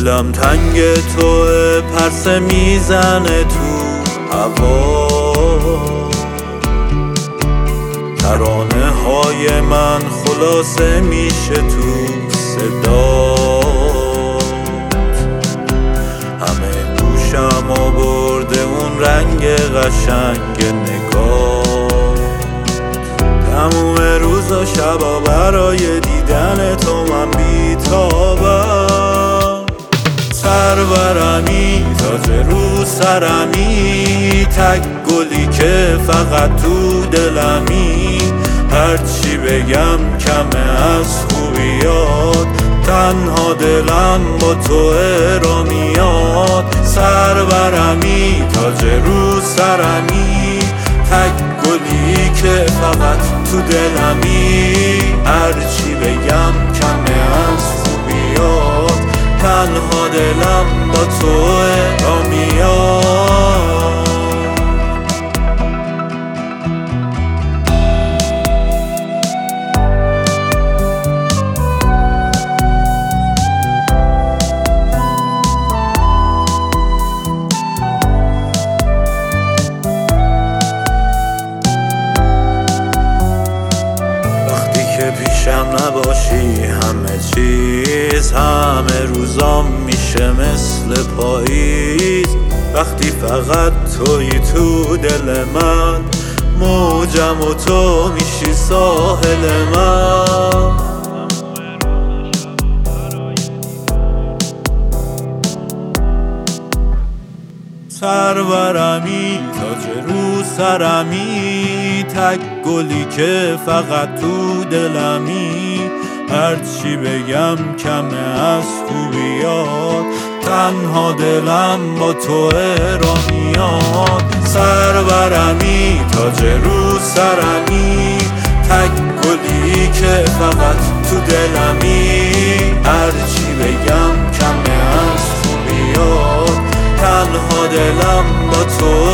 دلم تنگ توه، پرسه میزنه تو هوا. ترانه های من خلاصه میشه تو صدات. همه گوشم آورده اون رنگ قشنگ نگاه. تموم روزا شبا برای دیدن تو من بیتابم. سرورمی تاج رو سرمی، تک گلی که فقط تو دلمی. هرچی بگم کمه از خوبیات، تنها دلم با تو را میاد. سرورمی تاج رو سرمی، تک گلی که فقط تو دلمی. هرچی بگم کمه از خوبیات، تنها دلم با تو را میاد. پیشم نباشی همه چیز، همه روزام میشه مثل پاییز. وقتی فقط تویی تو دل من، موجم و تو میشی ساحل من. سرورمی تاج رو سرمی، تک گلی که فقط تو دلمی. هرچی بگم کمه از خوبیات، تنها دلم با تو را میاد. سرورمی تاج رو سرمی، تک گلی که فقط تو دلمی. هرچی بگم کمه از خوبیات، تنها دلم با تو